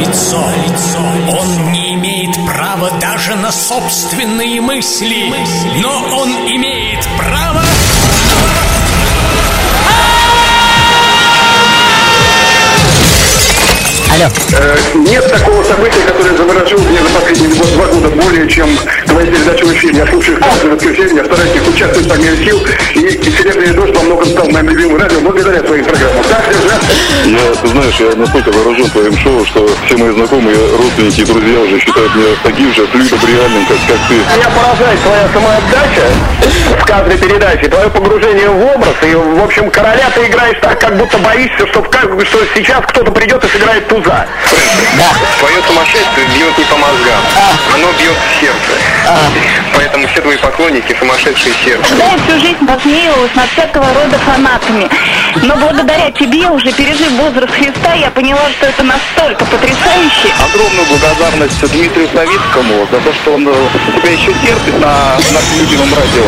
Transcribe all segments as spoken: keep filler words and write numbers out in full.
лицо. Он не имеет права даже на собственные мысли, но он имеет право... Алло. Э, нет такого события, которое заворожил меня за последние год, два года более, чем твоя передача в эфире. Я слушаю их каждое воскресенье, я стараюсь их участвовать по мере сил, и, и «Серебряный дождь» во многом стал моим любимым радио благодаря твоим программам. Так, Сержа? Я, ты знаешь, я настолько вооружен твоим шоу, что все мои знакомые, родственники и друзья уже считают меня таким же абсолютно реальным, как, как ты. Меня поражает твоя самоотдача в каждой передаче, твое погружение в образ, и, в общем, короля ты играешь так, как будто боишься, что, в, что сейчас кто-то придет и сыграет туза. Да. Твое сумасшествие бьет не по мозгам, а. оно бьет в сердце. А. Поэтому все твои поклонники сумасшедшие сердце. Да, я всю жизнь посмеивалась над всякого рода фанатами. Но благодаря тебе, уже пережив возраст Христа, я поняла, что это настолько потрясающе. Огромную благодарность Дмитрию Савицкому за то, что он тебя еще терпит на нашем любимом радио.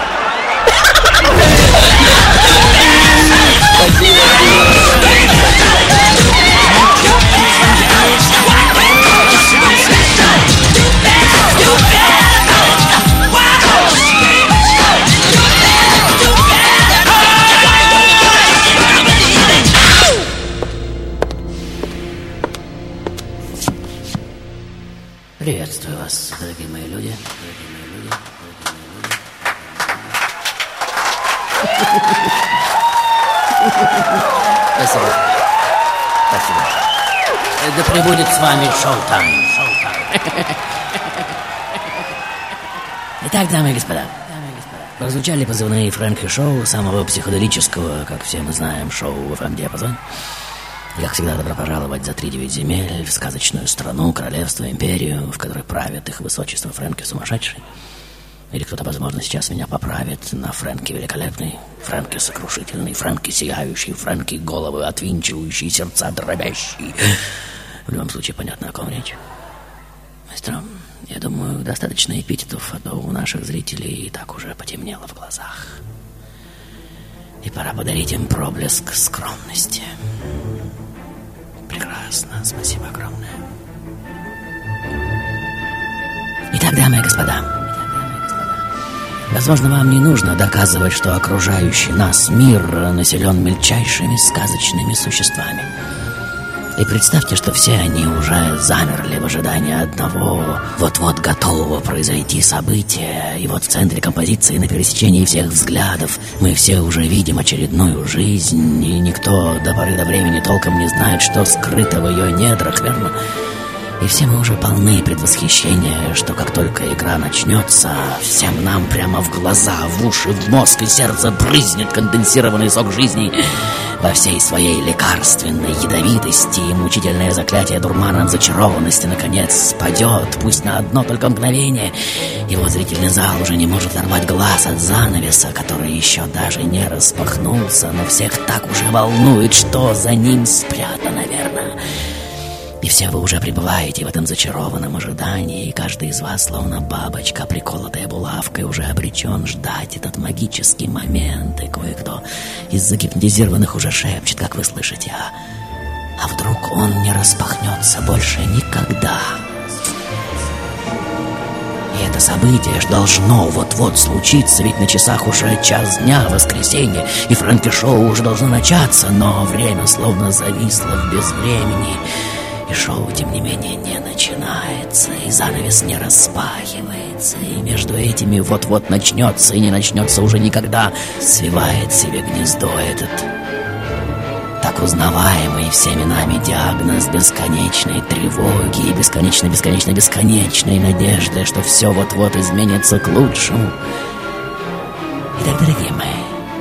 Приветствую вас, дорогие мои люди, дорогие мои люди, дорогие мои люди. Спасибо. Спасибо. Да пребудет с вами шоу-тайм. Шоу-тайм. Итак, дамы и господа, прозвучали позывные Фрэнки Шоу, самого психоделического, как все мы знаем, шоу в эф эм-диапазоне. И, как всегда, добро пожаловать за три девять земель в сказочную страну, королевство, империю, в которой правит их высочество Фрэнки Сумасшедший. Или кто-то, возможно, сейчас меня поправит на Фрэнки Великолепный, Фрэнки Сокрушительный, Фрэнки Сияющий, Фрэнки Головы Отвинчивающий, Сердца Дробящий. В любом случае, понятно, о ком речь. Мастер, я думаю, достаточно эпитетов, а то у наших зрителей и так уже потемнело в глазах. И пора подарить им проблеск скромности. Прекрасно, спасибо огромное. Итак, дамы и господа, возможно, вам не нужно доказывать, что окружающий нас мир населен мельчайшими сказочными существами. И представьте, что все они уже замерли в ожидании одного вот-вот готового произойти события. И вот в центре композиции, на пересечении всех взглядов, мы все уже видим очередную жизнь, и никто до поры до времени толком не знает, что скрыто в ее недрах, верно? И все мы уже полны предвосхищения, что как только игра начнется, всем нам прямо в глаза, в уши, в мозг и сердце брызнет конденсированный сок жизни во всей своей лекарственной ядовитости, и мучительное заклятие дурманом зачарованности наконец спадет, пусть на одно только мгновение. Его зрительный зал уже не может оторвать глаз от занавеса, который еще даже не распахнулся, но всех так уже волнует, что за ним спрятано, верно? И все вы уже пребываете в этом зачарованном ожидании, и каждый из вас, словно бабочка, приколотая булавкой, уже обречен ждать этот магический момент. И кое-кто из загипнотизированных уже шепчет, как вы слышите, а, а вдруг он не распахнется больше никогда. И это событие ж должно вот-вот случиться, ведь на часах уже час дня, воскресенье, и Фрэнки Шоу уже должно начаться, но время словно зависло в безвремени. И шоу, тем не менее, не начинается, и занавес не распахивается, и между этими вот-вот начнется и не начнется уже никогда свивает себе гнездо этот так узнаваемый всеми нами диагноз бесконечной тревоги и бесконечно-бесконечно-бесконечной надежды, что все вот-вот изменится к лучшему. Итак, дорогие мои,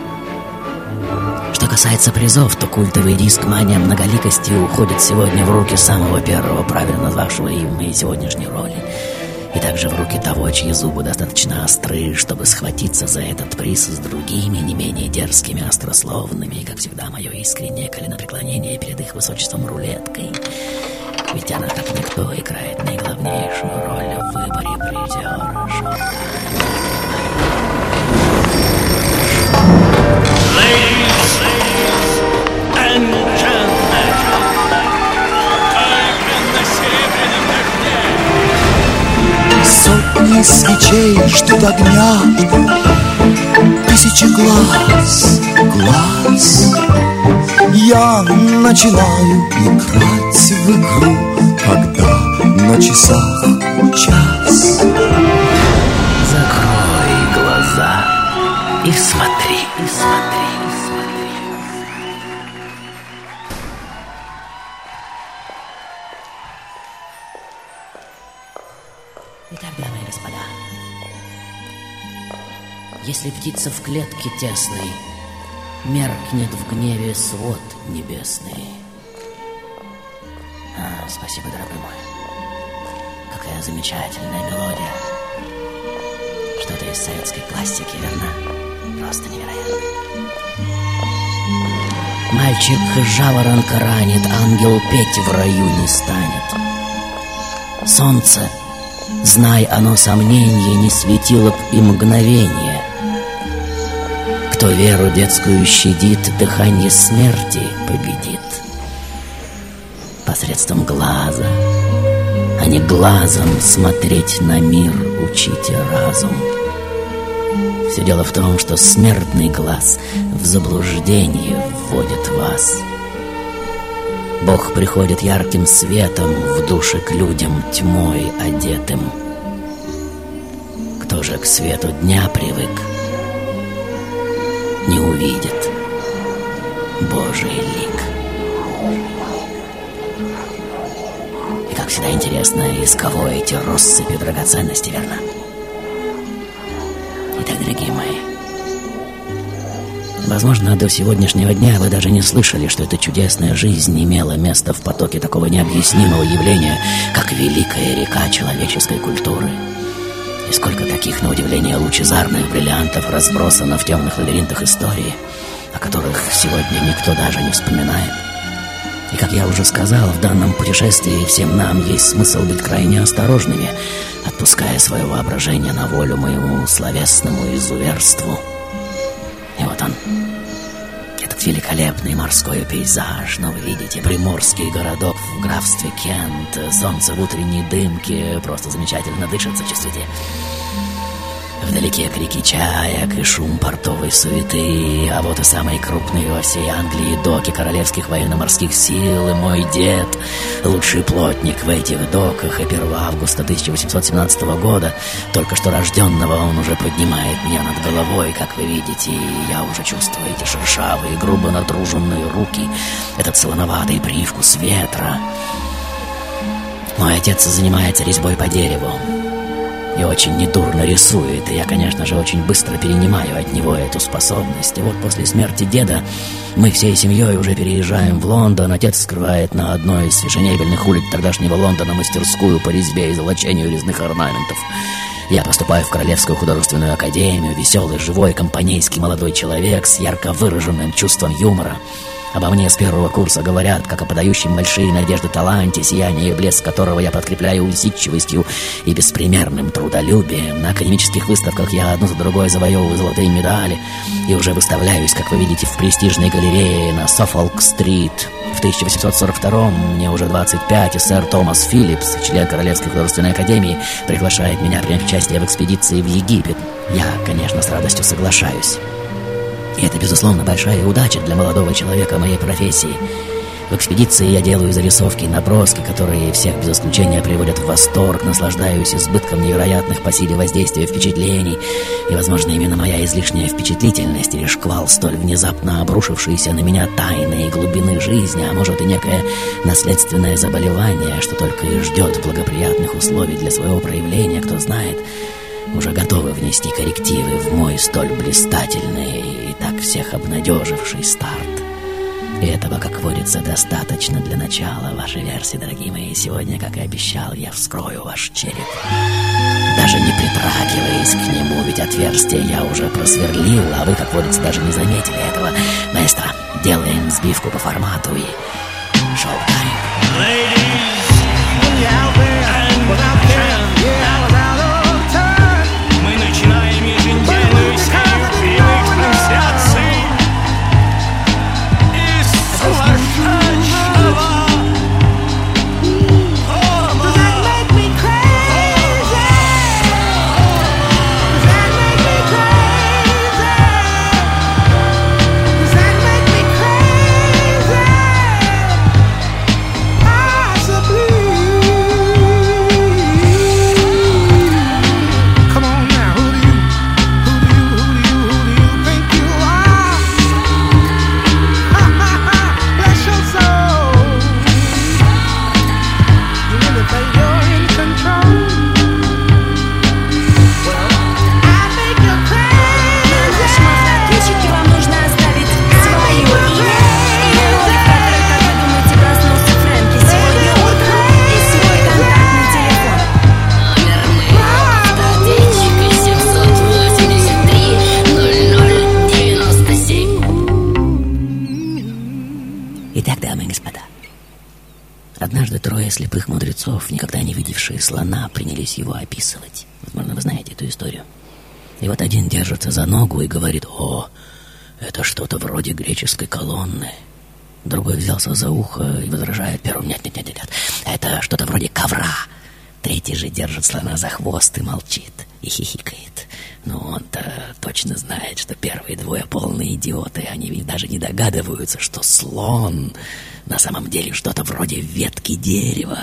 что касается призов, то культовый диск «Мания многоликости» уходит сегодня в руки самого первого, правильно назвавшего и в моей сегодняшней роли, и также в руки того, чьи зубы достаточно остры, чтобы схватиться за этот приз с другими, не менее дерзкими, острословными, и, как всегда, мое искреннее коленопреклонение перед их высочеством рулеткой. Ведь она, как никто, играет наиглавнейшую роль в выборе призера шоу. And gentlemen, I can Тысячи свечей ждут огня, тысячи глаз, глаз. Я начинаю играть в игру, когда на часах час. Закрой глаза и смотри, и смотри, и смотри. Итак, дамы и господа, если птица в клетке тесной меркнет в гневе свод небесный. А, спасибо, дорогой мой. Какая замечательная мелодия. Что-то из советской классики, верно? Просто невероятно. Мальчик жаворонка ранит, ангел петь в раю не станет. Солнце, знай оно сомненье, не светило б и мгновение. Кто веру детскую щадит, дыхание смерти победит. Посредством глаза, а не глазом смотреть на мир учите разум. Все дело в том, что смертный глаз в заблуждение вводит вас. Бог приходит ярким светом в душе к людям тьмой одетым. Кто же к свету дня привык, не увидит Божий лик. И как всегда интересно, из кого эти россыпи драгоценностей, верно? Итак, дорогие мои, возможно, до сегодняшнего дня вы даже не слышали, что эта чудесная жизнь имела место в потоке такого необъяснимого явления, как великая река человеческой культуры. И сколько таких, на удивление, лучезарных бриллиантов разбросано в темных лабиринтах истории, о которых сегодня никто даже не вспоминает. И, как я уже сказал, в данном путешествии всем нам есть смысл быть крайне осторожными, отпуская свое воображение на волю моему словесному изуверству. И вот он, этот великолепный морской пейзаж, но вы видите, приморский городок в графстве Кент, солнце в утренней дымке, просто замечательно дышится, чувствуете? Вдалеке крики чаек и шум портовой суеты, а вот и самые крупные во всей Англии доки королевских военно-морских сил, и мой дед, лучший плотник в этих доках, и первого августа тысяча восемьсот семнадцатого года, только что рожденного, он уже поднимает меня над головой, как вы видите, и я уже чувствую эти шершавые, грубо натруженные руки, этот солоноватый привкус ветра. Мой отец занимается резьбой по дереву и очень недурно рисует, и я, конечно же, очень быстро перенимаю от него эту способность. И вот после смерти деда мы всей семьей уже переезжаем в Лондон. Отец скрывает на одной из фешенебельных улиц тогдашнего Лондона мастерскую по резьбе и золочению резных орнаментов. Я поступаю в Королевскую художественную академию, веселый, живой, компанейский молодой человек с ярко выраженным чувством юмора. Обо мне с первого курса говорят, как о подающем большие надежды таланте, сияние и блеск которого я подкрепляю усидчивостью и беспримерным трудолюбием. На академических выставках я одну за другой завоевываю золотые медали и уже выставляюсь, как вы видите, в престижной галерее на Соффолк-стрит. В тысяча восемьсот сорок втором мне уже двадцать пять, и сэр Томас Филлипс, член Королевской художественной академии, приглашает меня принять участие в экспедиции в Египет. Я, конечно, с радостью соглашаюсь. И это, безусловно, большая удача для молодого человека моей профессии. В экспедиции я делаю зарисовки и наброски, которые всех без исключения приводят в восторг, наслаждаюсь избытком невероятных по силе воздействия впечатлений. И, возможно, именно моя излишняя впечатлительность или шквал столь внезапно обрушившиеся на меня тайные глубины жизни, а может и некое наследственное заболевание, что только и ждет благоприятных условий для своего проявления, кто знает, уже готовы внести коррективы в мой столь блистательный и так всех обнадеживший старт. И этого, как водится, достаточно для начала вашей версии, дорогие мои. Сегодня, как и обещал, я вскрою ваш череп, даже не притрагиваясь к нему, ведь отверстие я уже просверлил, а вы, как водится, даже не заметили этого. Маэстро, делаем сбивку по формату и шоу-тайм. Однажды трое слепых мудрецов, никогда не видевшие слона, принялись его описывать. Возможно, вы знаете эту историю. И вот один держится за ногу и говорит: «О, это что-то вроде греческой колонны». Другой взялся за ухо и возражает первым: «Нет, нет, нет, нет, это что-то вроде ковра». Третий же держит слона за хвост и молчит, и хихикает. Но он-то точно знает, что первые двое полные идиоты. Они ведь даже не догадываются, что слон на самом деле что-то вроде ветки дерева.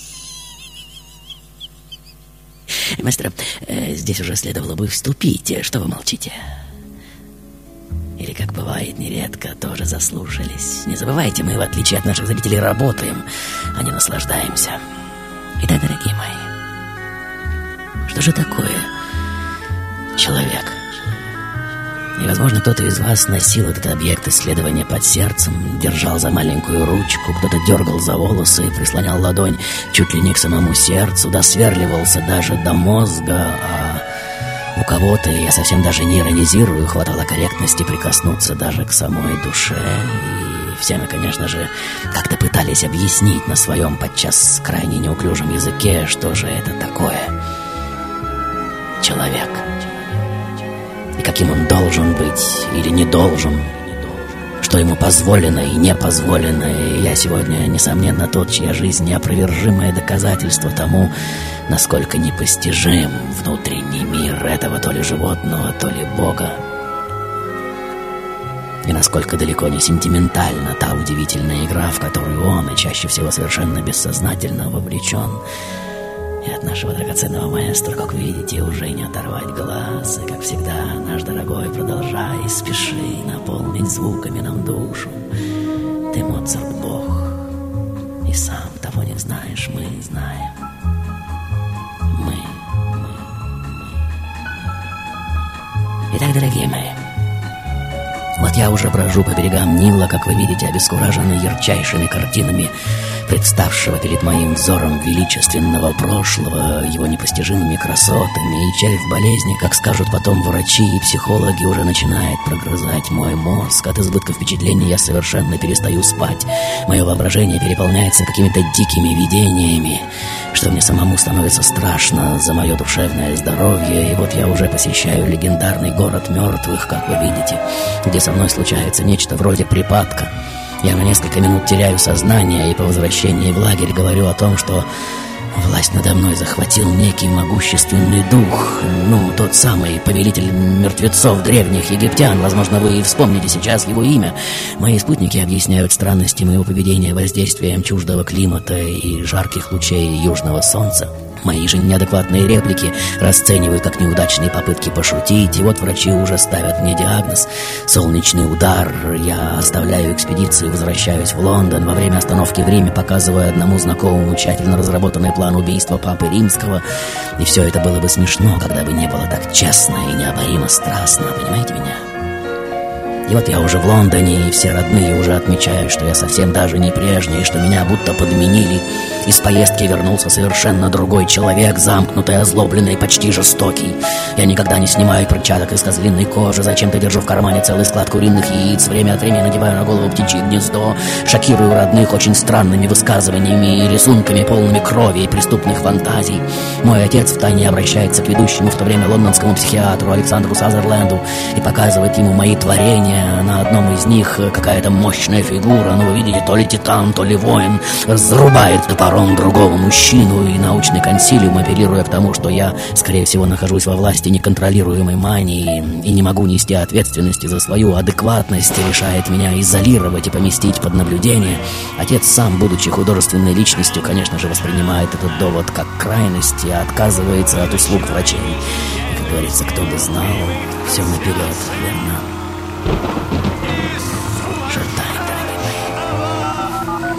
Мастер, э, здесь уже следовало бы вступить. Что вы молчите? Или, как бывает нередко, тоже заслушались. Не забывайте, мы, в отличие от наших зрителей, работаем, а не наслаждаемся. Итак, дорогие мои, что же такое человек? И, возможно, кто-то из вас носил этот объект исследования под сердцем, держал за маленькую ручку, кто-то дергал за волосы и прислонял ладонь чуть ли не к самому сердцу, досверливался даже до мозга, а у кого-то, я совсем даже не иронизирую, хватало корректности прикоснуться даже к самой душе. И все мы, конечно же, как-то пытались объяснить на своем подчас крайне неуклюжем языке, что же это такое человек. И каким он должен быть или не должен, что ему позволено и не позволено. И я сегодня, несомненно, тот, чья жизнь неопровержимое доказательство тому, насколько непостижим внутренний мир этого то ли животного, то ли бога. И насколько далеко не сентиментальна та удивительная игра, в которую он, и чаще всего совершенно бессознательно, вовлечен. И от нашего драгоценного маэстро, как вы видите, уже не оторвать глаз. И, как всегда, наш дорогой, продолжай, спеши наполнить звуками нам душу. Ты, Моцарт, Бог, и сам того не знаешь, мы знаем. Мы, мы, мы. Итак, дорогие мои, вот я уже брожу по берегам Нила, как вы видите, обескураженный ярчайшими картинами представшего перед моим взором величественного прошлого, его непостижимыми красотами, и часть болезни, как скажут потом врачи и психологи, уже начинает прогрызать мой мозг. От избытка впечатлений я совершенно перестаю спать. Мое воображение переполняется какими-то дикими видениями, что мне самому становится страшно за мое душевное здоровье. И вот я уже посещаю легендарный город мертвых, как вы видите, где со мной случается нечто вроде припадка. Я на несколько минут теряю сознание и по возвращении в лагерь говорю о том, что власть надо мной захватил некий могущественный дух. Ну, тот самый повелитель мертвецов древних египтян. Возможно, вы и вспомните сейчас его имя. Мои спутники объясняют странности моего поведения воздействием чуждого климата и жарких лучей южного солнца. Мои же неадекватные реплики расценивают как неудачные попытки пошутить. И вот врачи уже ставят мне диагноз — солнечный удар. Я оставляю экспедицию и возвращаюсь в Лондон. Во время остановки в Риме показываю одному знакомому тщательно разработанный план убийства Папы Римского. И все это было бы смешно, когда бы не было так честно и необоримо страстно. Понимаете меня? И вот я уже в Лондоне, и все родные уже отмечают, что я совсем даже не прежний, что меня будто подменили. Из поездки вернулся совершенно другой человек, замкнутый, озлобленный, почти жестокий. Я никогда не снимаю перчаток из козлиной кожи, зачем-то держу в кармане целый склад куриных яиц, время от времени надеваю на голову птичье гнездо, шокирую родных очень странными высказываниями и рисунками, полными крови и преступных фантазий. Мой отец втайне обращается к ведущему в то время лондонскому психиатру Александру Сазерленду и показывает ему мои творения. На одном из них какая-то мощная фигура, ну вы видите, то ли титан, то ли воин, разрубает топором другого мужчину, и научный консилиум, апеллируя к тому, что я, скорее всего, нахожусь во власти неконтролируемой мании и не могу нести ответственности за свою адекватность, решает меня изолировать и поместить под наблюдение. Отец сам, будучи художественной личностью, конечно же, воспринимает этот довод как крайность и отказывается от услуг врачей. И, как говорится, кто бы знал, все наперед, верно? Шартай, дорогие мои.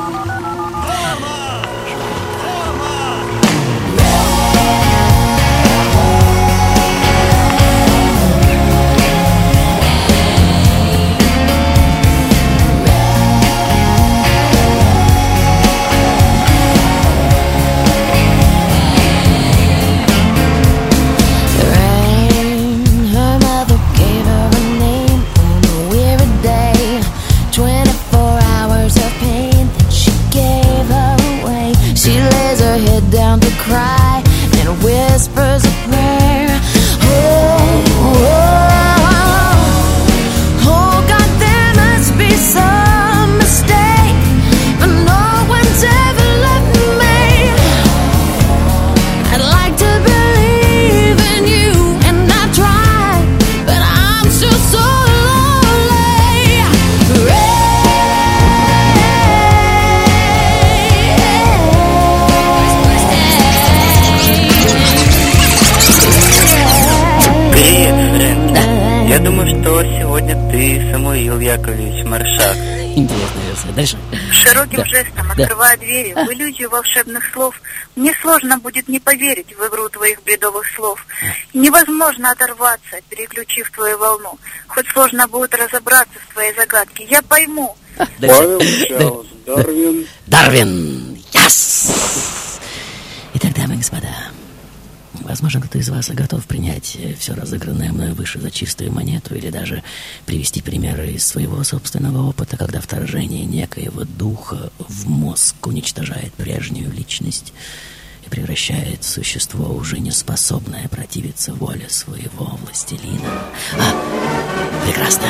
Rain, her mother gave her a name. ты, Самуил Яковлевич Маршак. Интересная версия. Дальше. Широким Да. жестом, Да. открывая двери, в иллюзию волшебных слов, мне сложно будет не поверить в игру твоих бредовых слов. Невозможно оторваться, переключив твою волну. Хоть сложно будет разобраться в твоей загадке. Я пойму. Павел Чарльз, Дарвин. Дарвин! Yes! Итак, дамы и господа, возможно, кто-то из вас готов принять все разыгранное мною выше за чистую монету или даже привести примеры из своего собственного опыта, когда вторжение некоего духа в мозг уничтожает прежнюю личность и превращает существо, уже не способное противиться воле своего властелина. А, прекрасно.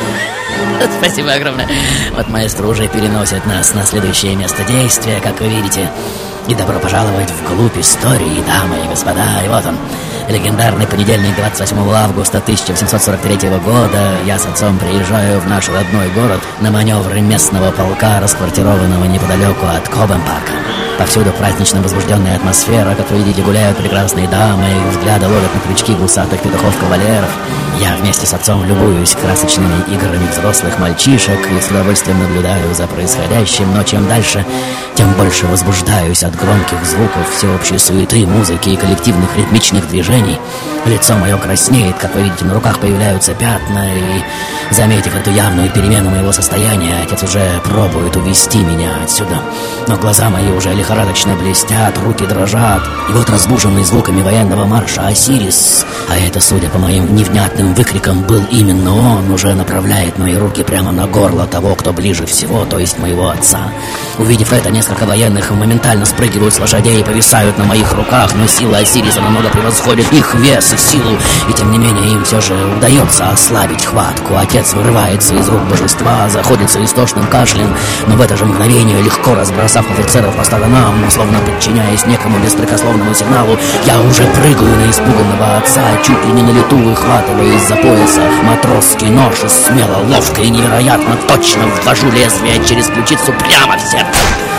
Спасибо огромное. Вот маэстро уже переносит нас на следующее место действия, как вы видите. И добро пожаловать вглубь истории, дамы и господа. И вот он, легендарный понедельник, двадцать восьмого августа тысяча восемьсот сорок третьего года. Я с отцом приезжаю в наш родной город на маневры местного полка, расквартированного неподалеку от Кобен-парка. Повсюду празднично возбужденная атмосфера. Как вы видите, гуляют прекрасные дамы, их взгляды ловят на крючки гусатых петухов-кавалеров. Я вместе с отцом любуюсь красочными играми взрослых мальчишек и с удовольствием наблюдаю за происходящим. Но чем дальше, тем больше возбуждаюсь от громких звуков, всеобщей суеты, музыки и коллективных ритмичных движений. Лицо мое краснеет, как вы видите, на руках появляются пятна. И, заметив эту явную перемену моего состояния, отец уже пробует увести меня отсюда. Но глаза мои уже лихорадочно блестят, руки дрожат. И вот, разбуженный звуками военного марша Осирис, а это, судя по моим невнятным выкрикам, был именно он, уже направляет мои руки прямо на горло того, кто ближе всего, то есть моего отца. Увидев это, несколько военных моментально спрыгивают с лошадей и повисают на моих руках, но сила Осириса намного превосходит их вес и силу, и тем не менее им все же удается ослабить хватку. Отец вырывается из рук божества, заходится истошным кашлем, но в это же мгновение, легко разбросав офицеров по сторонам, словно подчиняясь некому беспрекословному сигналу, я уже прыгаю на испуганного отца, чуть ли не на лету выхватывая из-за пояса матросский нож и смело, ловко и невероятно точно ввожу лезвие через ключицу прямо в сердце.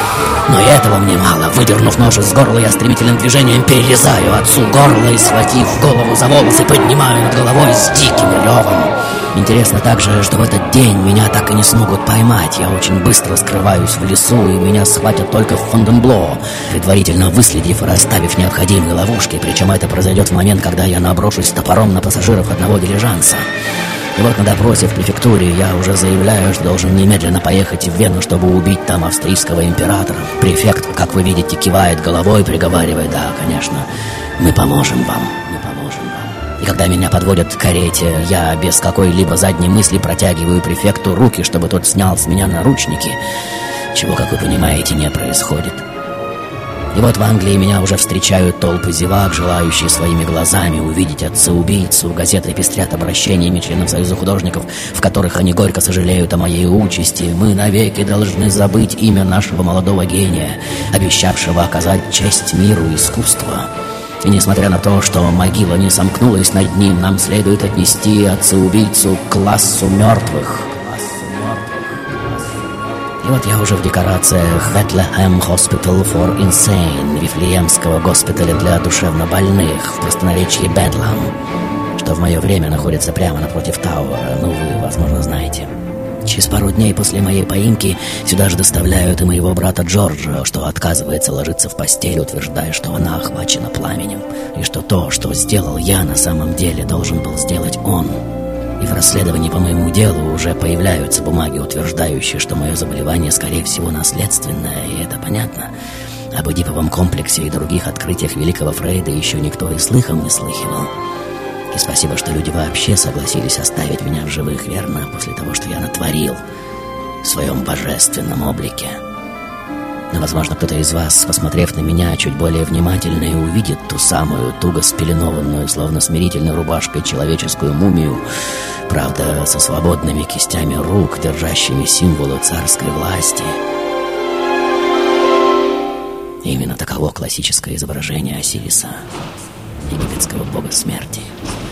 Но и этого мне мало. Выдернув нож из горла, я стремительным движением перерезаю отцу горло и, схватив голову за волосы, поднимаю над головой с диким ревом. Интересно также, что в этот день меня так и не смогут поймать. Я очень быстро скрываюсь в лесу, и меня схватят только в Фонденбло, предварительно выследив и расставив необходимые ловушки. Причем это произойдет в момент, когда я наброшусь топором на пассажиров одного дилижанса. И вот на допросе в префектуре я уже заявляю, что должен немедленно поехать в Вену, чтобы убить там австрийского императора. Префект, как вы видите, кивает головой, приговаривая: да, конечно, мы поможем вам, мы поможем вам. И когда меня подводят к карете, я без какой-либо задней мысли протягиваю префекту руки, чтобы тот снял с меня наручники, чего, как вы понимаете, не происходит. И вот в Англии меня уже встречают толпы зевак, желающие своими глазами увидеть отца-убийцу. Газеты пестрят обращениями членов Союза художников, в которых они горько сожалеют о моей участи. Мы навеки должны забыть имя нашего молодого гения, обещавшего оказать честь миру и искусству. И несмотря на то, что могила не сомкнулась над ним, нам следует отнести отца-убийцу к классу мертвых. И вот я уже в декорациях Bethlehem Hospital for Insane, Вифлеемского госпиталя для душевнобольных, в простонаречии Бедлам, что в мое время находится прямо напротив Тауэра, ну вы, возможно, знаете. Через пару дней после моей поимки сюда же доставляют и моего брата Джорджа, что отказывается ложиться в постель, утверждая, что она охвачена пламенем, и что то, что сделал я, на самом деле должен был сделать он. И в расследовании по моему делу уже появляются бумаги, утверждающие, что мое заболевание, скорее всего, наследственное, и это понятно. Об Эдиповом комплексе и других открытиях великого Фрейда еще никто и слыхом не слыхивал. И спасибо, что люди вообще согласились оставить меня в живых, верно, после того, что я натворил в своем божественном облике. Но, возможно, кто-то из вас, посмотрев на меня чуть более внимательно, и увидит ту самую туго спеленованную, словно смирительной рубашкой, человеческую мумию, правда, со свободными кистями рук, держащими символы царской власти. И именно таково классическое изображение Осириса, египетского бога смерти.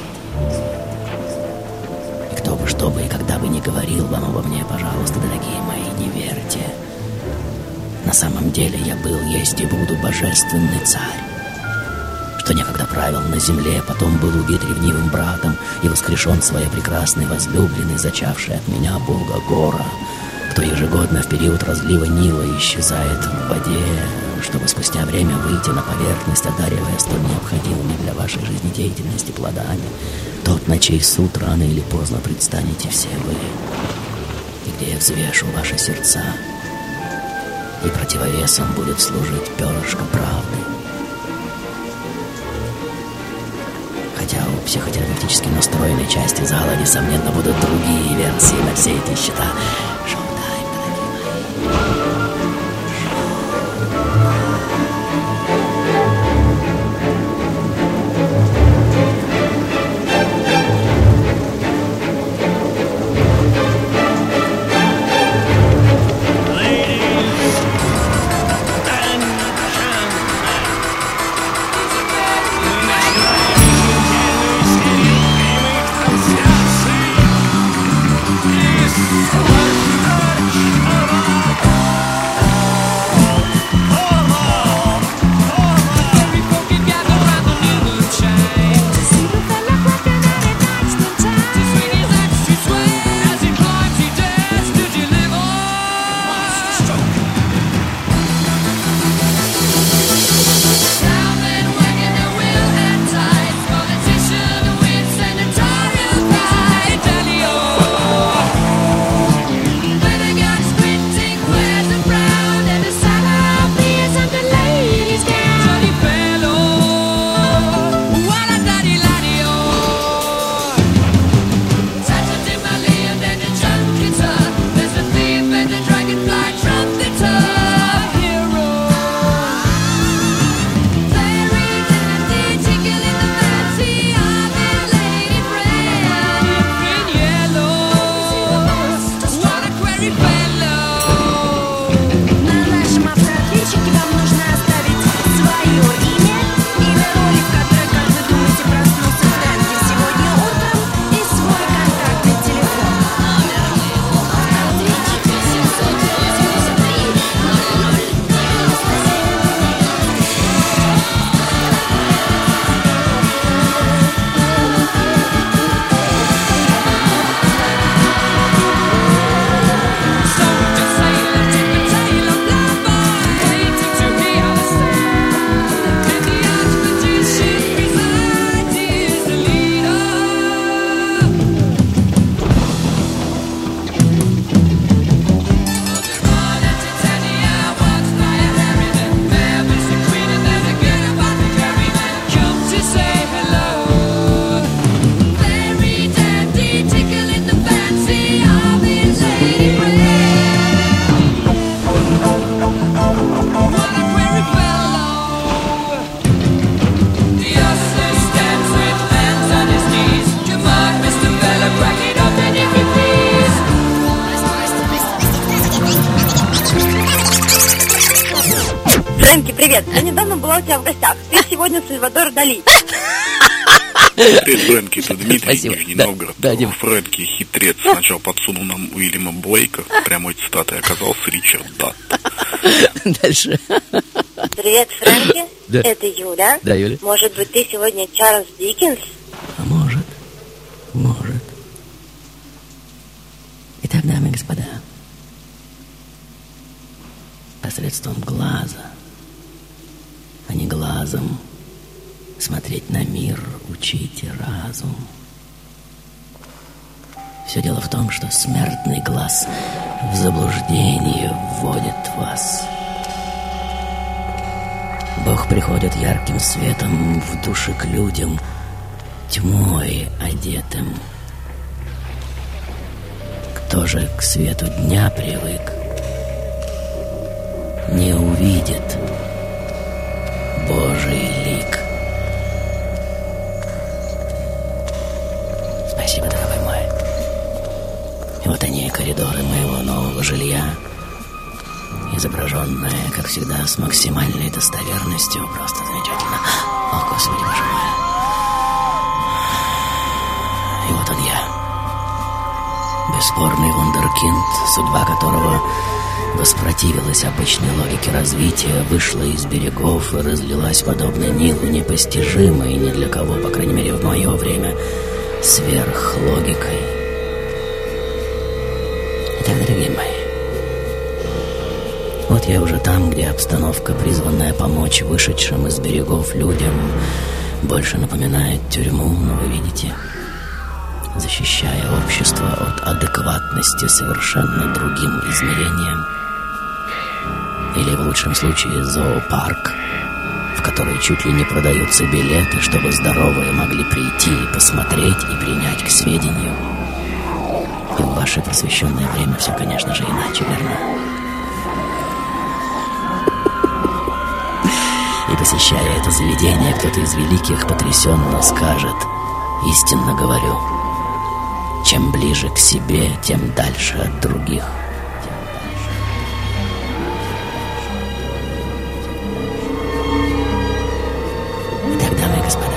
И кто бы, что бы и когда бы ни говорил вам обо мне, пожалуйста, дорогие мои, не верьте. На самом деле я был, есть и буду божественный царь, что некогда правил на земле, потом был убит ревнивым братом и воскрешен своей прекрасной возлюбленной, зачавшей от меня бога Гора, кто ежегодно в период разлива Нила исчезает в воде, чтобы спустя время выйти на поверхность, одаривая столь необходимыми для вашей жизнедеятельности плодами, тот, на чей суд рано или поздно предстанете все вы, и где я взвешу ваши сердца, и противовесом будет служить перышко правды. Хотя у психотерапевтически настроенной части зала, несомненно, будут другие версии на все эти счета. Шоу-тайм, дорогие мои. Привет, я недавно была у тебя в гостях. Ты сегодня Сальвадор Дали. Привет, Фрэнки, это Дмитрий, Спасибо. Нижний Да, Новгород. да, Дим. Фрэнки хитрец сначала подсунул нам Уильяма Блейка, прямой цитатой оказался Ричард Датт. Дальше. Привет, Фрэнки. Да. Это Юля. Да, Юля. Может быть, ты сегодня Чарльз Диккенс? А может, может. Итак, дамы и господа, посредством глаза, а не глазом, смотреть на мир учите разум. Все дело в том, что смертный глаз в заблуждение вводит вас. Бог приходит ярким светом в души к людям, тьмой одетым. Кто же к свету дня привык, не увидит Божий лик. Спасибо, дорогой мой. И вот они, коридоры моего нового жилья, изображенные, как всегда, с максимальной достоверностью. Просто замечательно. О, Господи, Боже мой. И вот он я. бесспорный вундеркинд, судьба которого воспротивилась обычной логике развития, вышла из берегов и разлилась подобно Нилу непостижимой, ни для кого, по крайней мере в мое время, сверхлогикой. Итак, дорогие мои, вот я уже там, где обстановка, призванная помочь вышедшим из берегов людям, больше напоминает тюрьму, но вы видите, защищая общество от адекватности совершенно другим измерением. Или в лучшем случае зоопарк, в который чуть ли не продаются билеты, чтобы здоровые могли прийти и посмотреть и принять к сведению. И в ваше просвещенное время все, конечно же, иначе, верно? И посещая это заведение, кто-то из великих потрясенно скажет: «Истинно говорю, чем ближе к себе, тем дальше от других». Итак, дамы и господа,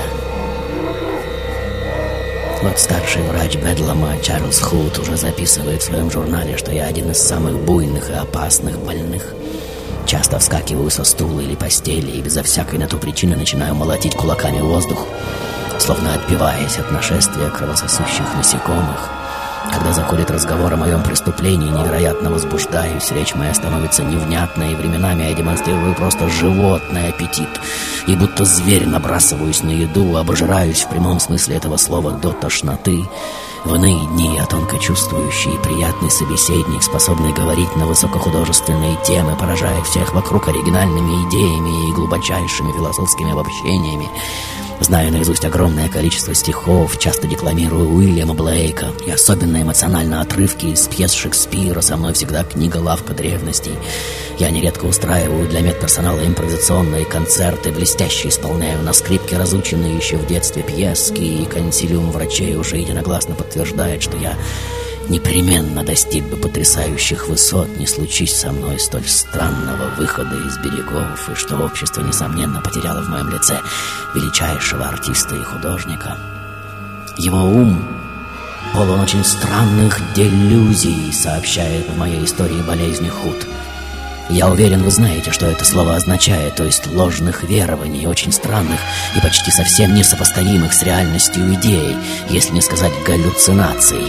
вот старший врач Бедлама Чарльз Худ уже записывает в своем журнале, что я один из самых буйных и опасных больных. Часто вскакиваю со стула или постели и безо всякой на то причины начинаю молотить кулаками в воздух, словно отбиваясь от нашествия кровососущих насекомых. Когда заходит разговор о моем преступлении, невероятно возбуждаюсь, речь моя становится невнятной, и временами я демонстрирую просто животный аппетит, и будто зверь набрасываюсь на еду, обожираюсь в прямом смысле этого слова до тошноты. В иные дни я тонко чувствующий и приятный собеседник, способный говорить на высокохудожественные темы, поражая всех вокруг оригинальными идеями и глубочайшими философскими обобщениями. Знаю наизусть огромное количество стихов, часто декламирую Уильяма Блейка, и особенно эмоционально отрывки из пьес Шекспира. Со мной всегда книга «Лавка древностей». Я нередко устраиваю для медперсонала импровизационные концерты, блестяще исполняю на скрипке разученные еще в детстве пьески, и консилиум врачей уже единогласно подтверждает, что я непременно достиг бы потрясающих высот, не случись со мной столь странного выхода из берегов, и что общество, несомненно, потеряло в моем лице величайшего артиста и художника. Его ум полон очень странных делюзий, сообщает в моей истории болезни Худ. Я уверен, вы знаете, что это слово означает, то есть ложных верований, очень странных и почти совсем несопоставимых с реальностью идей, если не сказать галлюцинаций.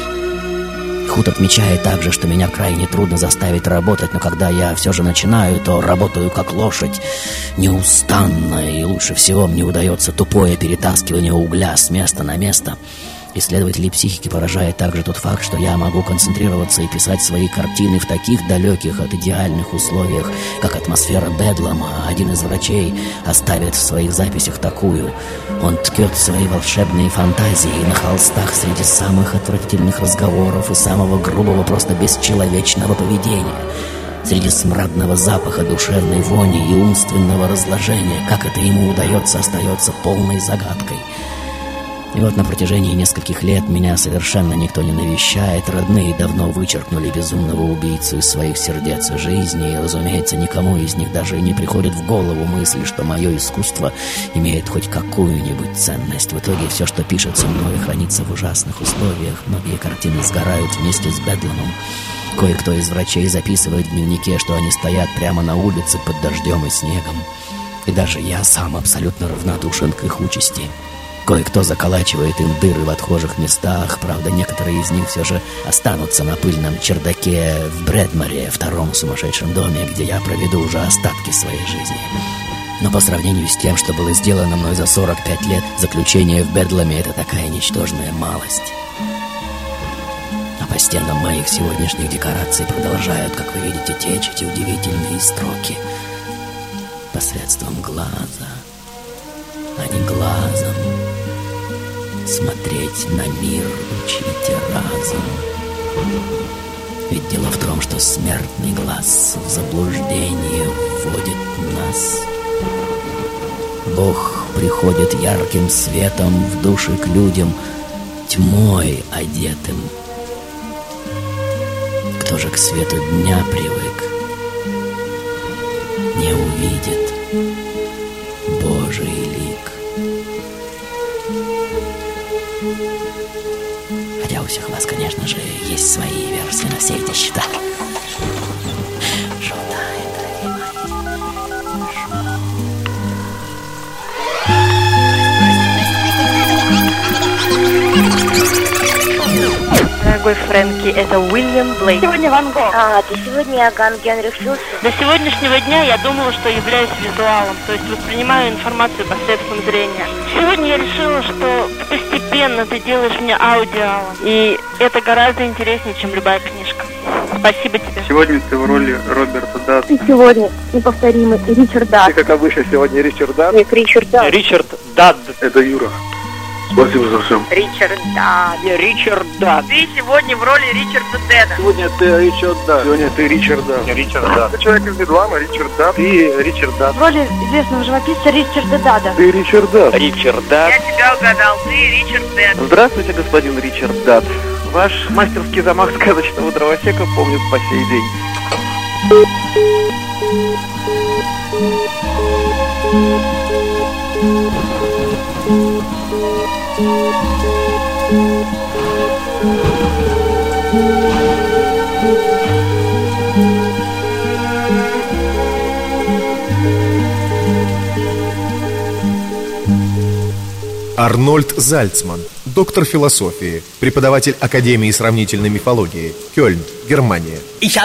Худ отмечает также, что меня крайне трудно заставить работать, но когда я все же начинаю, то работаю как лошадь, неустанно, и лучше всего мне удается тупое перетаскивание угля с места на место. Исследователей психики поражает также тот факт, что я могу концентрироваться и писать свои картины в таких далеких от идеальных условиях, как атмосфера Бедлама. Один из врачей оставит в своих записях такую: он ткет свои волшебные фантазии на холстах среди самых отвратительных разговоров и самого грубого, просто бесчеловечного поведения, среди смрадного запаха, душевной вони и умственного разложения. Как это ему удается, остается полной загадкой. И вот на протяжении нескольких лет меня совершенно никто не навещает. Родные давно вычеркнули безумного убийцу из своих сердец и жизни. И, разумеется, никому из них даже и не приходит в голову мысль, что мое искусство имеет хоть какую-нибудь ценность. В итоге все, что пишется мной, хранится в ужасных условиях. Многие картины сгорают вместе с Бедламом. Кое-кто из врачей записывает в дневнике, что они стоят прямо на улице под дождем и снегом. И даже я сам абсолютно равнодушен к их участи. Кое-кто заколачивает им дыры в отхожих местах. Правда, некоторые из них все же останутся на пыльном чердаке в Брэдморе, втором сумасшедшем доме, где я проведу уже остатки своей жизни. Но по сравнению с тем, что было сделано мной за сорок пять лет, заключение в Бедламе — это такая ничтожная малость. А по стенам моих сегодняшних декораций продолжают, как вы видите, течь эти удивительные строки. Посредством глаза, а не глазом смотреть на мир учите разум. Ведь дело в том, что смертный глаз в заблуждение вводит нас. Бог приходит ярким светом в души к людям, тьмой одетым. Кто же к свету дня привык, не увидит Божий лик. Хотя у всех вас, конечно же, есть свои версии на все эти счета. Дорогой Фрэнки, это Уильям Блейк. Сегодня Ван Гог. А, ты сегодня Иоганн Генрих Фюсс. До сегодняшнего дня я думала, что являюсь визуалом, то есть воспринимаю информацию посредством зрения. Сегодня я решила, что постепенно ты делаешь мне аудиалом, и это гораздо интереснее, чем любая книжка. Спасибо тебе. Сегодня ты в роли Роберта Датта. Ты сегодня неповторимый Ричард Датт. Ты, как обычно, сегодня Ричард Датт. Нет, Ричард Датт. Ричард Датт. Это Юра. Спасибо за все. Ричард Датт. Ричард Датт. Ты сегодня в роли Ричарда Дэда. Сегодня ты Ричард Датт. Сегодня ты Ричард Датт. Ричард Датт. Ты человек из Бедлама, Ричард Датт. Ты Ричард Датт. В роли известного живописца Ричарда Датта. Ты Ричард Датт. Ричард Датт. Я тебя угадал. Ты Ричард Дэд. Здравствуйте, господин Ричард Датт. Ваш мастерский замах сказочного дровосека помнят по сей день. Арнольд Зальцман, доктор философии, преподаватель Академии сравнительной мифологии, Кёльн, Германия.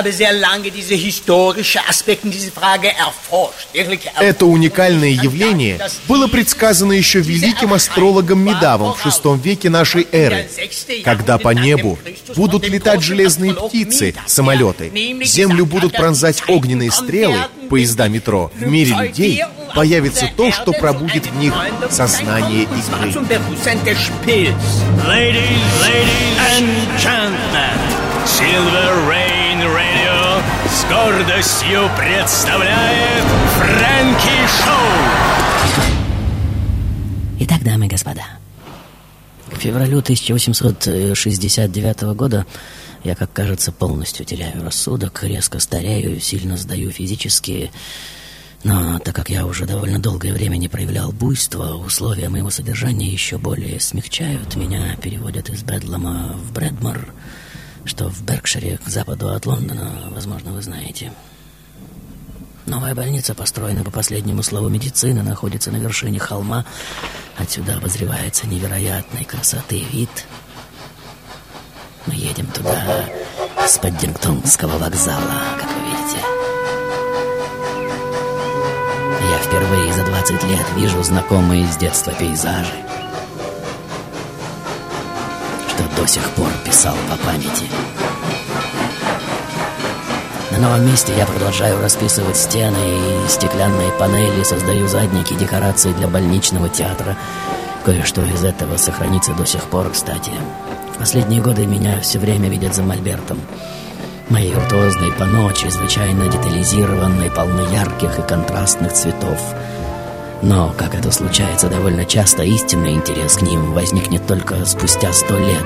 Это уникальное явление было предсказано еще великим астрологом Медавом в шестом веке нашей эры, когда по небу будут летать железные птицы, самолеты, землю будут пронзать огненные стрелы, поезда метро. В мире людей появится то, что пробудит в них сознание игры. Ladies, ladies and gentlemen, Silver Rain Radio с гордостью представляет Фрэнки Шоу. Итак, дамы и господа, к февралю тысяча восемьсот шестьдесят девятого года я, как кажется, полностью теряю рассудок, резко старею, сильно сдаю физически. Но так как я уже довольно долгое время не проявлял буйства, условия моего содержания еще более смягчают. Меня переводят из Бедлама в Брэдмор, что в Беркшире, к западу от Лондона, возможно, вы знаете. Новая больница, построена по последнему слову медицины, находится на вершине холма. Отсюда обозревается невероятной красоты вид. Мы едем туда с Паддингтонского вокзала, как вы видите. Я впервые за двадцать лет вижу знакомые с детства пейзажи, что до сих пор писал по памяти. На новом месте я продолжаю расписывать стены и стеклянные панели, создаю задники, декорации для больничного театра. Кое-что из этого сохранится до сих пор, кстати. В последние годы меня все время видят за мольбертом. Мои виртуозные панно чрезвычайно детализированы, полны ярких и контрастных цветов. Но, как это случается довольно часто, истинный интерес к ним возникнет только спустя сто лет.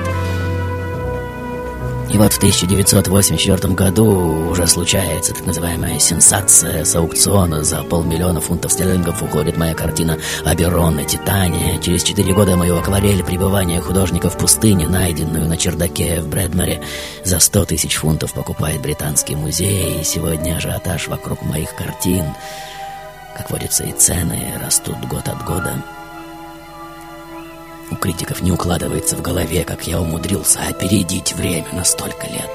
И вот в тысяча девятьсот восемьдесят четвёртом году уже случается так называемая сенсация. С аукциона за полмиллиона фунтов стерлингов уходит моя картина «Оберон и Титания». Через четыре года мою акварель «Пребывание художника в пустыне», найденную на чердаке в Брэдморе, за сто тысяч фунтов покупает Британский музей. И сегодня ажиотаж вокруг моих картин. Как водится, и цены растут год от года. У критиков не укладывается в голове, как я умудрился опередить время на столько лет.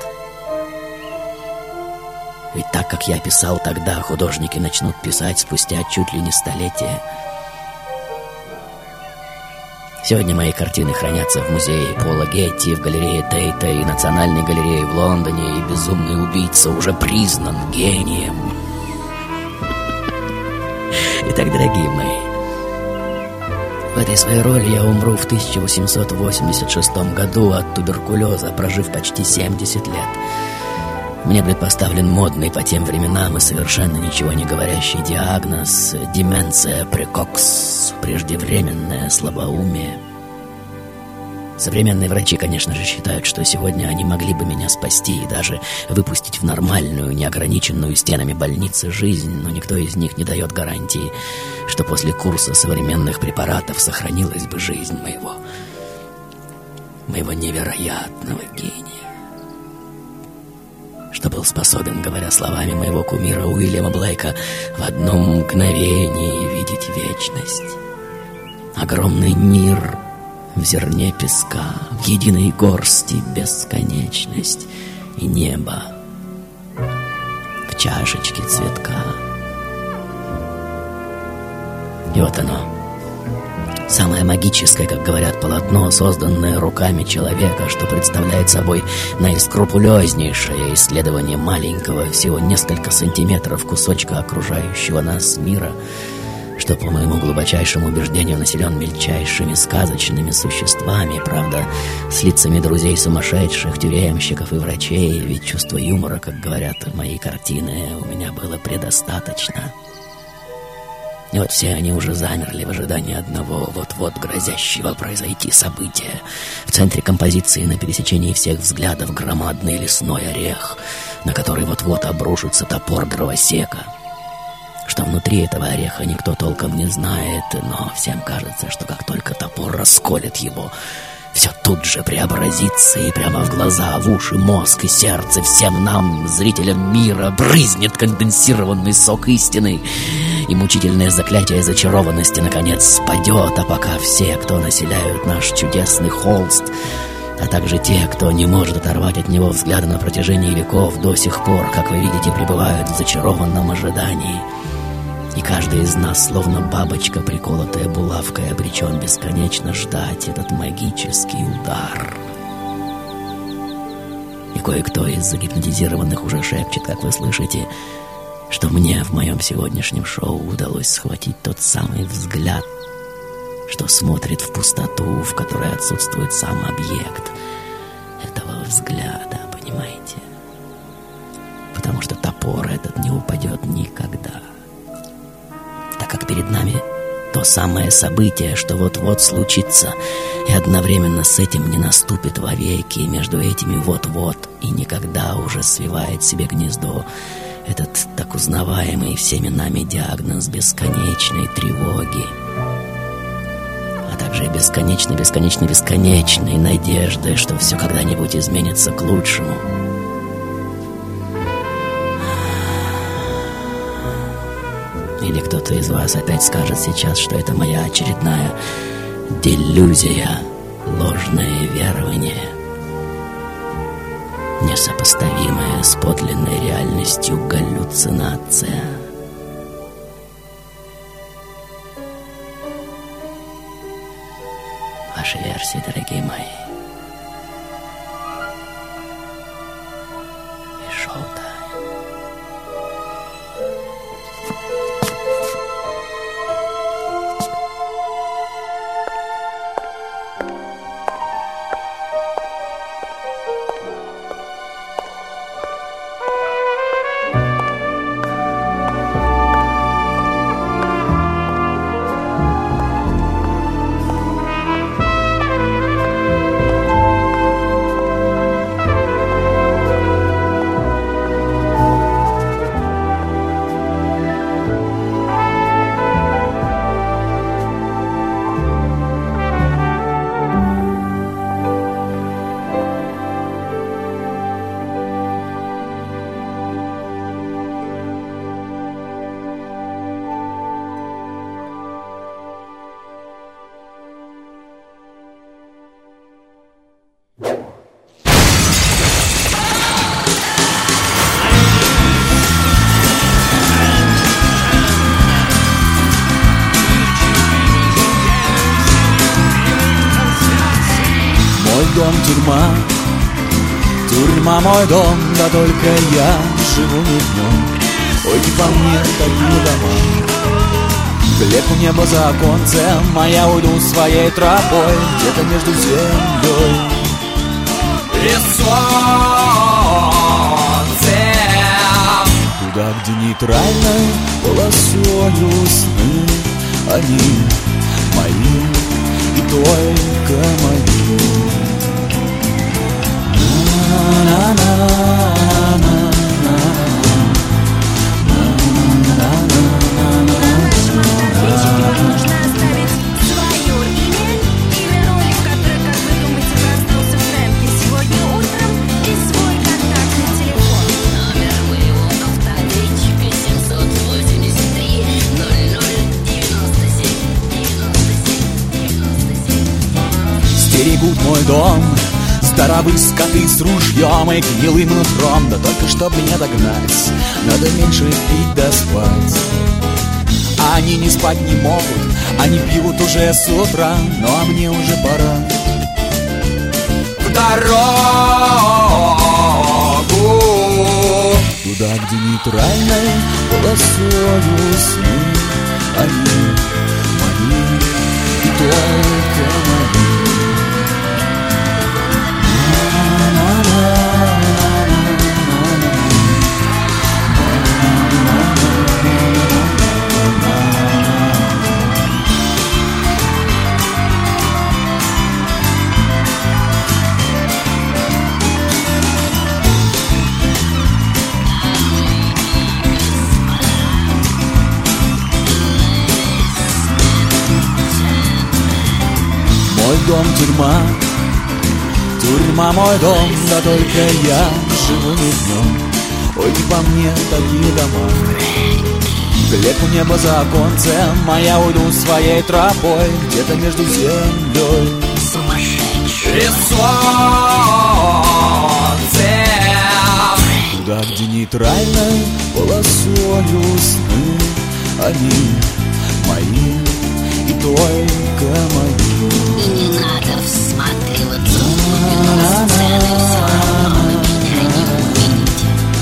Ведь так, как я писал тогда, художники начнут писать спустя чуть ли не столетия. Сегодня мои картины хранятся в музее Пола Гетти, в галерее Тейта и Национальной галерее в Лондоне, и «Безумный убийца» уже признан гением. Итак, дорогие мои, в этой своей роли я умру в тысяча восемьсот восемьдесят шестом году от туберкулеза, прожив почти семьдесят лет. Мне будет поставлен модный по тем временам и совершенно ничего не говорящий диагноз – деменция прекокс, преждевременное слабоумие. Современные врачи, конечно же, считают, что сегодня они могли бы меня спасти и даже выпустить в нормальную, неограниченную стенами больницы жизнь, но никто из них не дает гарантии, что после курса современных препаратов сохранилась бы жизнь моего моего невероятного гения, что был способен, говоря словами моего кумира Уильяма Блейка, в одном мгновении видеть вечность. Огромный мир в зерне песка, в единой горсти бесконечность, и небо в чашечке цветка. И вот оно, самое магическое, как говорят, полотно, созданное руками человека, что представляет собой наискрупулезнейшее исследование маленького, всего несколько сантиметров кусочка окружающего нас мира, что, по моему глубочайшему убеждению, населен мельчайшими сказочными существами, правда, с лицами друзей сумасшедших, тюремщиков и врачей, ведь чувство юмора, как говорят мои картины, у меня было предостаточно. И вот все они уже замерли в ожидании одного вот-вот грозящего произойти события. В центре композиции, на пересечении всех взглядов, громадный лесной орех, на который вот-вот обрушится топор дровосека. Что внутри этого ореха никто толком не знает, но всем кажется, что как только топор расколет его, все тут же преобразится, и прямо в глаза, в уши, мозг и сердце всем нам, зрителям мира, брызнет конденсированный сок истины, и мучительное заклятие зачарованности наконец спадет, а пока все, кто населяют наш чудесный холст, а также те, кто не может оторвать от него взгляда на протяжении веков, до сих пор, как вы видите, пребывают в зачарованном ожидании. И каждый из нас, словно бабочка, приколотая булавкой, обречен бесконечно ждать этот магический удар. И кое-кто из загипнотизированных уже шепчет, как вы слышите, что мне в моем сегодняшнем шоу удалось схватить тот самый взгляд, что смотрит в пустоту, в которой отсутствует сам объект этого взгляда, понимаете? Потому что топор этот не упадет никогда. Так как перед нами то самое событие, что вот-вот случится, и одновременно с этим не наступит вовеки, и между этими вот-вот и никогда уже свивает себе гнездо этот так узнаваемый всеми нами диагноз бесконечной тревоги, а также бесконечно-бесконечно-бесконечной надежды, что все когда-нибудь изменится к лучшему. Или кто-то из вас опять скажет сейчас, что это моя очередная делюзия, ложное верование, несопоставимая с подлинной реальностью галлюцинация. Ваши версии, дорогие мои. И шоу-тайм. Тюрьма, тюрьма мой дом, да только я живу не в нем. Ой, не по мне такие дома. Хлеб у неба за оконцем, а я уйду своей тропой где-то между землей и солнцем. Туда, где нейтральной полосою сны, они мои и только мои. Нужно оставить свое имя, имя ролика трека, вы думаете, вас дом, здоровый скоты с ружьем и гнилым нутром. Да только чтоб меня догнать, надо меньше пить да спать. Они не спать не могут, они пьют уже с утра, ну а мне уже пора в дорогу, туда, где нейтральной полосою сны. Они мои и только мои. Мой дом тюрьма, тюрьма мой дом, да только я живу не днем. Ой, не по мне такие дома. Глеб у неба за оконцем, а я уйду своей тропой где-то между землей и солнцем, туда, где нейтральной полосою сны. Они мои и только мои. И не надо всматриваться в глубину сцены, все равно вы меня не увидите.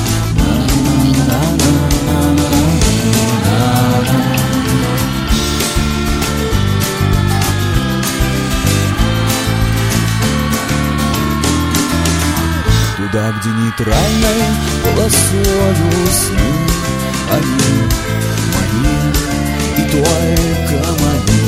Туда, где нейтральной полосою сны. Они мои и только мои.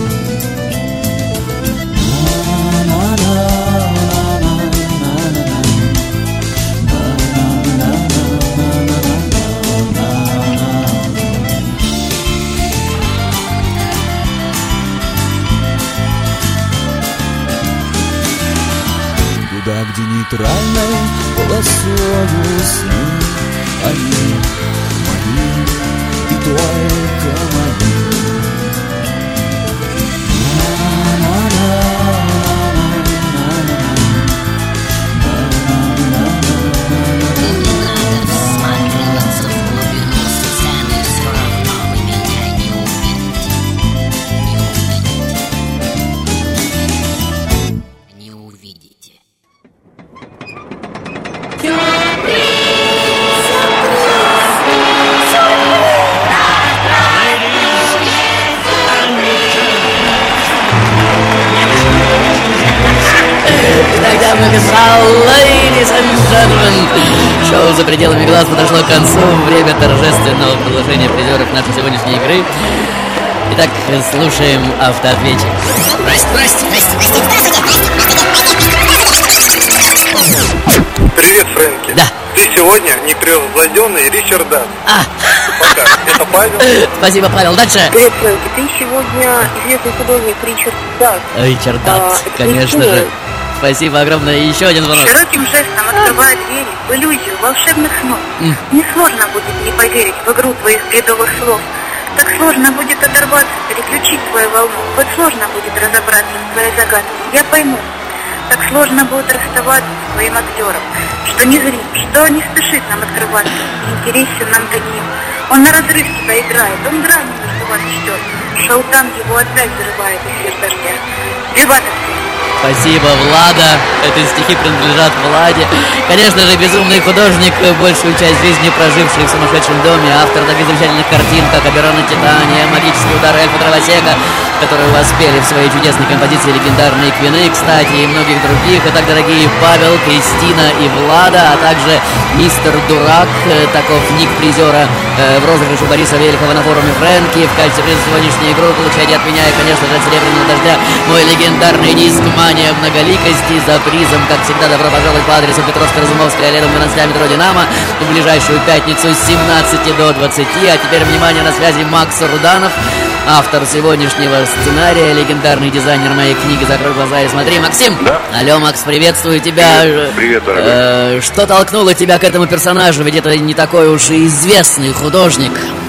Туда, где нейтральной полосою сны. Они мои и только мои. Всматриваться в глубину сцены, все равно вы меня не увидите. Не увидите. Не увидите. Иногда написал ladies and gentlemen. Шоу «За пределами глаз» подошло к концу. Время торжественного продолжения призеров нашей сегодняшней игры. Итак, слушаем автоответчик. Здрасте, здрасте, здрасте, Привет, Фрэнки. Да. Ты сегодня непревзойденный Ричард Дат. А. Пока. Это Павел. Спасибо, Павел. Дальше. Привет, Фрэнки. Ты сегодня известный художник Ричард Дат. Ричард Дат, А, конечно это же. Спасибо огромное. И еще один звонок. Широким жестом открывая двери в иллюзию волшебных снов. Mm. Несложно будет не поверить в игру твоих бредовых слов. Так сложно будет оторваться, переключить свою волну. Вот сложно будет разобраться в твоей загадке. Я пойму. Так сложно будет расставаться с твоим актером, что не зрим, что не спешит нам открываться, интересен нам таким. Он на разрыв тебя играет, он грани между вас чтет. Шаутан его опять взрывает эфир дождя. Виват актер. Спасибо, Влада. Эти стихи принадлежат Владе. Конечно же, безумный художник, большую часть жизни проживший в сумасшедшем доме, автор таких замечательных картин, как «Оберона Титания», «Магический удар эльфа Дровосека», которые воспели в своей чудесной композиции легендарные Квины, кстати, и многих других. Итак, дорогие Павел, Кристина и Влада, а также мистер Дурак, таков ник призера э, в розыгрыше Бориса Велихова на форуме Фрэнки. В качестве приза сегодняшней игры получайте от меня и, конечно же, от Серебряного дождя мой легендарный диск «Мания многоликости». За призом, как всегда, добро пожаловать по адресу Петровско-Разумовская, рядом с метро «Динамо», в ближайшую пятницу с семнадцати до двадцати. А теперь, внимание, на связи Макс Руданов, автор сегодняшнего сценария, легендарный дизайнер моей книги «Закрой глаза и смотри». Максим! Да. Алло, Макс, приветствую тебя. Привет, Привет дорогой. Э, что толкнуло тебя к этому персонажу? Ведь это не такой уж и известный художник.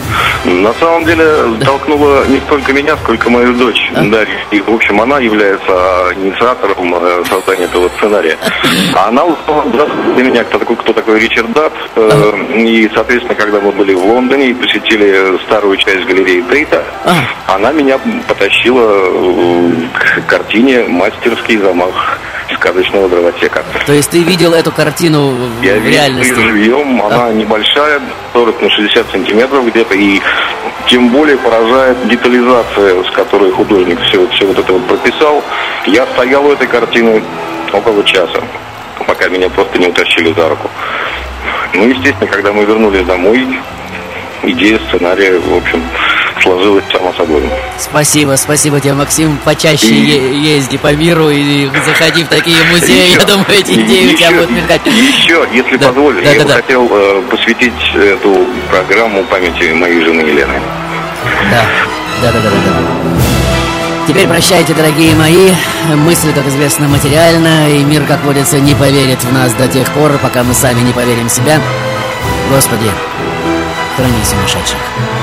На самом деле толкнула не столько меня, сколько мою дочь, а? Дарья. И, в общем, она является инициатором создания этого сценария. А она узнала для меня, кто такой, кто такой Ричард Дат. А? И, соответственно, когда мы были в Лондоне и посетили старую часть галереи Тейта, а? Она меня потащила к картине «Мастерский замах сказочного дровосека». То есть ты видел эту картину в Я реальности? Я живьем, она а? небольшая, сорок на шестьдесят сантиметров где-то, и тем более поражает детализация, с которой художник все, все вот это вот прописал. Я стоял у этой картины около часа, пока меня просто не утащили за руку. Ну, естественно, когда мы вернулись домой, идея сценария, в общем, сложилась само собой. Спасибо, спасибо тебе, Максим. Почаще и... е- езди по миру и заходи в такие музеи. Еще, я думаю, эти идеи еще, у тебя будут мелькать. Еще, если да, позволишь, да, я да, бы да. хотел э, посвятить эту программу памяти моей жены Елены. Да, да, да, да, да. Теперь прощайте, дорогие мои. Мысль, как известно, материальна, и мир, как водится, не поверит в нас до тех пор, пока мы сами не поверим в себя. Господи, храни сумасшедших.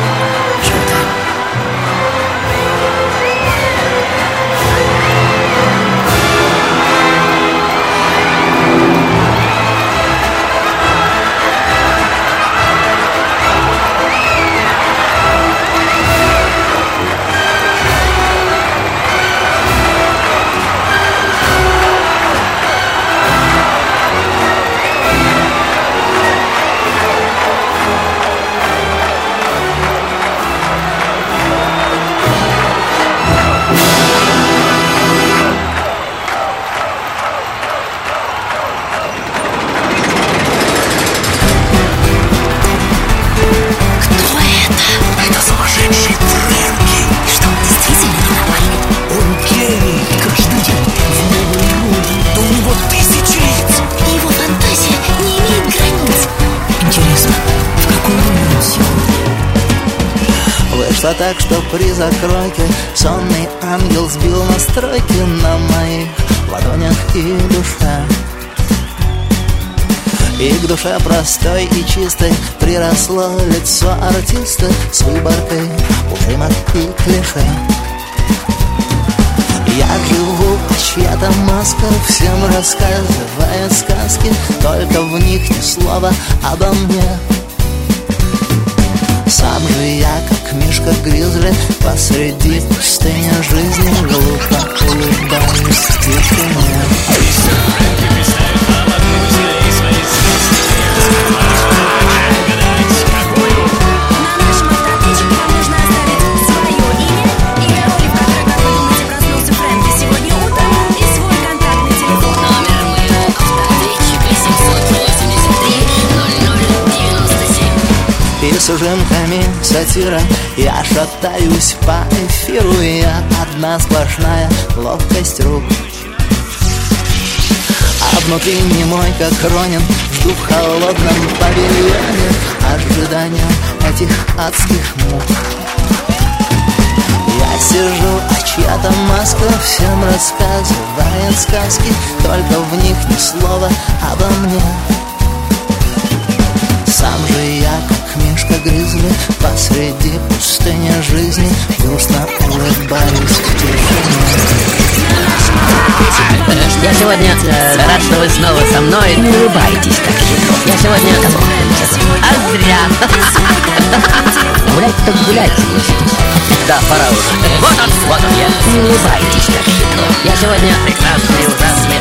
Так что при закройке сонный ангел сбил настройки на моих ладонях и душе. И к душе простой и чистой приросло лицо артиста с выборкой ужимок и клише. Я живу, а чья-то маска всем рассказывает сказки, только в них ни слова обо мне. Сам же я, как мишка Гризли, посреди пустыни жизни глупо улыбаюсь в тишине. И с ужимками сатира я шатаюсь по эфиру, и я одна сплошная ловкость рук. А внутри немой, как Ронин, жду в холодном павильоне ожидания этих адских мук. Я сижу, а чья-то маска всем рассказывает сказки, только в них ни слова обо мне. Сам же я, как мишка Гризли, посреди пустыни жизни грустно улыбаюсь в тишине. Я сегодня э, рад, что вы снова со мной. Не улыбайтесь так хитро. Я сегодня... А зря. Гулять так гуляйте. Да, пора уже. Вот он, вот он я. Не улыбайтесь так хитро. Я сегодня прекрасный, ужасный.